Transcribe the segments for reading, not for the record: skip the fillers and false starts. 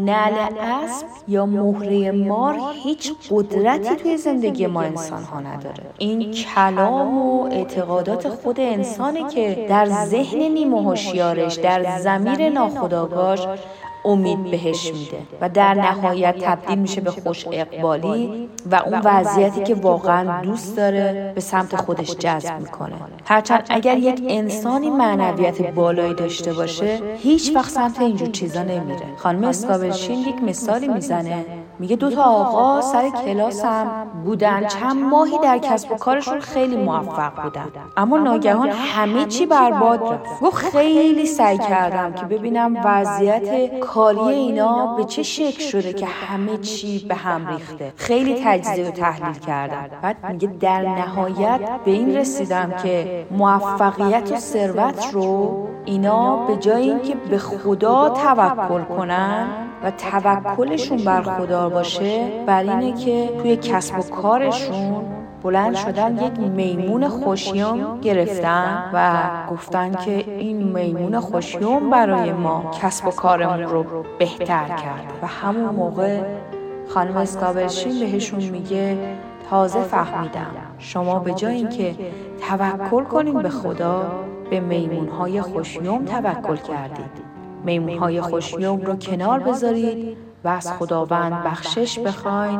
نعل اسب یا مهره مار هیچ قدرتی توی زندگی ما انسان ها نداره. این کلام و اعتقادات خود انسانه که در ذهن نیمه هوشیارش، در ضمیر ناخودآگاهش امید بهش میده و در نهایت تبدیل میشه به خوش اقبالی و اون وضعیتی که واقعا دوست داره به سمت خودش جذب میکنه. هرچند اگر یک انسانی معنویت بالایی داشته باشه هیچ وقت سمت اینجور چیزا نمیره. خانم اسکابلشین یک مثالی میزنه، میگه 2 آقا سر کلاس هم بودن، چند ماهی در کسب و کارشون خیلی موفق بودن، اما ناگهان همه چی برباد رفت. گفت خیلی سعی کردم که ببینم وضعیت کاری اینا به چه شکل شده که همه چی به هم ریخته. خیلی تجزیه و تحلیل کردم. بعد میگه در نهایت به این رسیدم که موفقیت و ثروت رو اینا به جای اینکه به خدا توکل کنن و توکلشون بر خدا باشه، بر اینه که توی کسب و کارشون بلند شدن یک میمون خوشیوم گرفتن و گفتن که این میمون خوشیوم برای ما کسب و کارمون رو بهتر کرد. و همون موقع خانم اسکابلشین بهشون میگه تازه فهمیدم شما به جای اینکه توکل کنین به خدا به میمون‌های خوشیوم توکل کردید. میمون‌های خوشیوم رو کنار بذارید و از خداوند بخشش بخواین،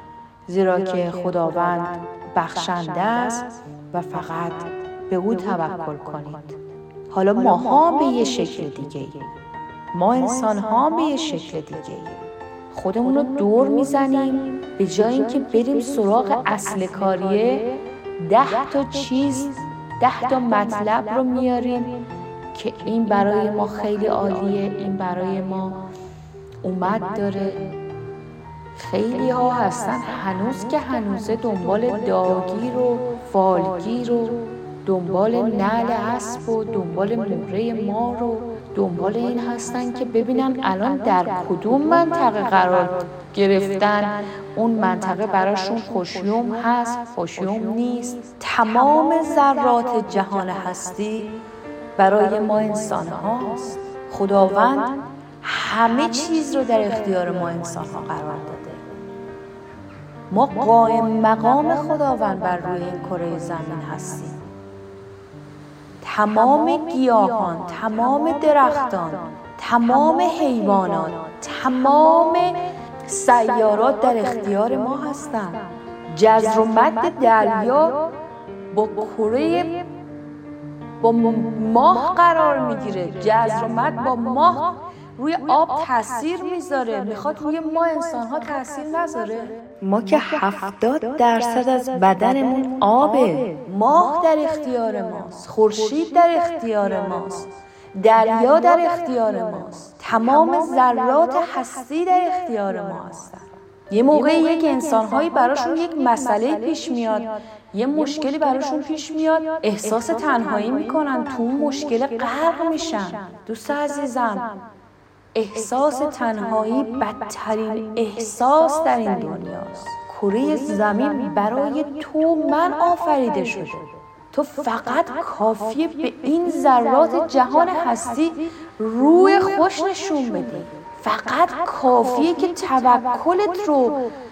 زیرا که خداوند بخشنده است و فقط به او توکل کنید. حالا ماها به یه شکل دیگه، ما انسان ها به یه شکل دیگه خودمون رو دور میزنیم، به جای اینکه بریم سراغ اصل کاریه 10 چیز 10 مطلب رو میاریم که این برای ما خیلی عالیه، این برای ما اومد داره. خیلی ها هستن هنوز که هنوزه دنبال داگیر و فالگیر و دنبال نعل اسب و دنبال مهره مار و دنبال این هستن که ببینن الان در کدوم منطقه قرار گرفتن، اون منطقه براشون خوشیوم هست، خوشیوم نیست. تمام ذرات جهان هستی برای ما انسان هاست. خداوند همه چیز رو در اختیار ما انسان ها قرار داده. ما قائم مقام خداوند بر روی این کره زمین هستیم. تمام گیاهان، تمام درختان، تمام حیوانات، تمام سیارات در اختیار ما هستند. جزر و مد دریا با کره با ماه قرار میگیره. جزر و مد با ماه روی آب تاثیر میذاره، میخواد روی ما انسان ها تاثیر نذاره؟ ما که 70% از بدنمون آبه. ماه در اختیار ماست، خورشید در اختیار ماست، دریا در اختیار ماست، تمام ذرات هستی در اختیار ما هستن. یه موقعی یک انسان‌هایی براشون یک مسئله پیش میاد، یه مشکلی براشون پیش میاد، احساس تنهایی میکنن، تو اون مشکل غرق میشن. دوست عزیزم، احساس تنهایی بدترین احساس در این دنیاست. کره زمین برای تو من آفریده شده. تو فقط کافیه به این ذرات جهان هستی روی خوش نشون بدی. فقط کافیه که توکلت رو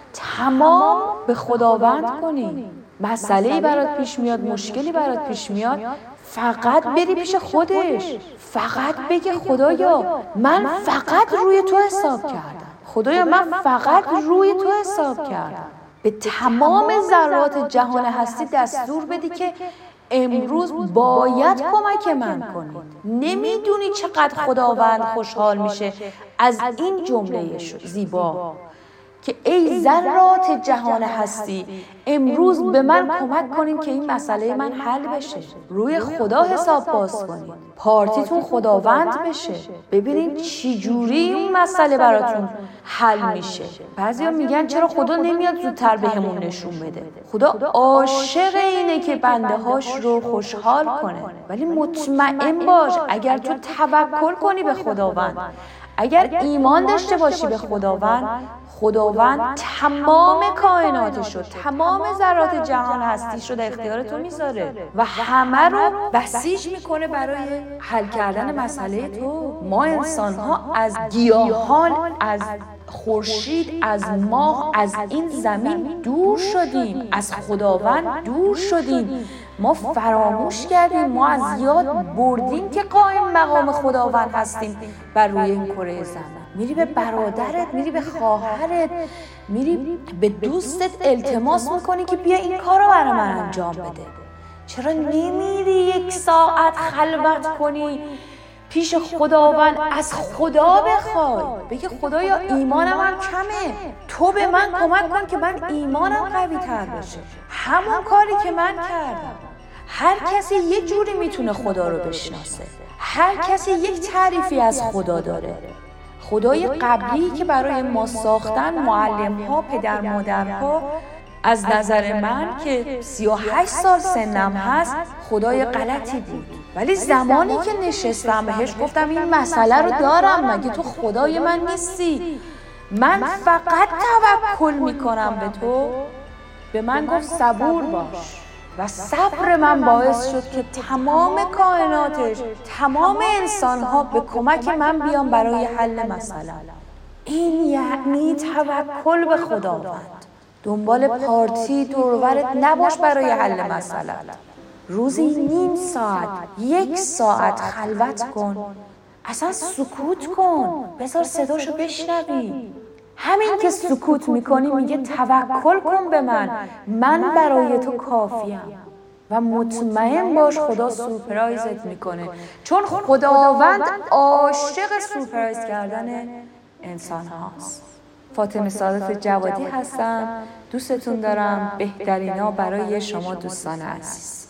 تمام به خداوند کنی. مسئله‌ای برات پیش میاد، مشکلی برات پیش میاد، فقط بری پیش خودش، فقط بگی خدایا من فقط روی تو حساب کردم، خدایا من فقط روی تو حساب کردم. به تمام ذرات جهان هستی دستور بدی که امروز باید کمک من کنید. نمیدونی چقدر خداوند خوشحال میشه از این جمله زیبا که ای ذرات جهان هستی امروز به من کمک کنین که این مسئله من حل بشه. روی خدا حساب باز کنید، پارتیتون خداوند بشه، ببینین چی جوری اون مسئله براتون حل میشه. بعضیا میگن چرا خدا نمیاد زودتر بهمون نشون بده؟ خدا عاشق اینه که بنده هاش رو خوشحال کنه. ولی مطمئن باش اگر تو توکل کنی به خداوند، اگر ایمان داشته باشی به خداوند، خداوند تمام کائناتش رو، تمام ذرات جهان هستیش رو در اختیار تو میذاره و همه رو بسیج میکنه برای حل کردن مسئله تو. ما انسان ها از گیاهان، از خورشید، از ماه، از این زمین دور شدیم، از خداوند دور شدیم. ما فراموش کردیم، ما از یاد بردیم که قائم مقام خداوند هستیم بر روی این کره زمین. میری به برادرت، میری به خواهرت، میری به دوستت التماس میکنی که بیا این کار رو برای من انجام بده. چرا نمیری 1 ساعت خلوت کنی پیش خداوند، از خدا بخوای، بگی خدایا ایمانم هم کمه، تو به من کمک کن که من ایمانم قوی تر بشه. همون کاری که من کردم. هر کسی یه جوری میتونه خدا رو بشناسه، هر کسی یک تعریفی از خدا داره. خدای قبلی که برای ما ساختن معلم ها، پدر مادرها، از نظر من که 38 سال سنم هست خدای غلطی بود. ولی زمانی که نشستم بهش گفتم این مسئله رو دارم، مگه تو خدای من نیستی؟ من فقط توکل میکنم به تو. به من گفت صبور باش و صبر من باعث شد که تمام کائناتش، تمام انسانها به کمک من بیان برای حل مسئله. این یعنی توکل به خداوند. دنبال پارتی دورورت نباش برای حل مسئله. روزی نیم ساعت، 1 ساعت خلوت کن، اصلا سکوت کن، بذار صداشو بشنوی. همین که سکوت میکنی میگه توکل کن به من، من برای تو کافیم. و مطمئن باش خدا سورپرایزت میکنه، چون خداوند عاشق سورپرایز کردن انسان هاست. فاطمه سعادت جوادی هستم، دوستتون دارم. بهترینا برای شما دوستان عزیز.